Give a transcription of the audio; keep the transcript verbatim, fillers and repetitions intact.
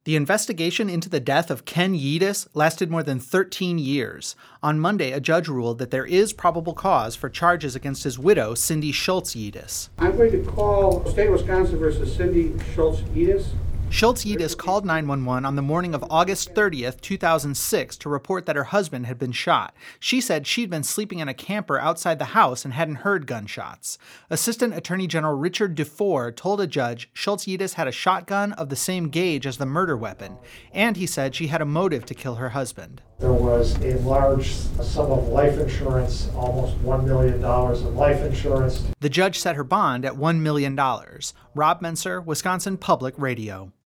The investigation into the death of Ken Yedis lasted more than thirteen years. On Monday, a judge ruled that there is probable cause for charges against his widow, Cindy Schultz Yedis. I'm going to call State of Wisconsin versus Cindy Schultz Yedis. Schultz Yedis called nine one one on the morning of August thirtieth, two thousand six to report that her husband had been shot. She said she'd been sleeping in a camper outside the house and hadn't heard gunshots. Assistant Attorney General Richard Dufour told a judge Schultz Yedis had a shotgun of the same gauge as the murder weapon, and he said she had a motive to kill her husband. There was a large sum of life insurance, almost one million dollars of life insurance. The judge set her bond at one million dollars. Rob Menser, Wisconsin Public Radio.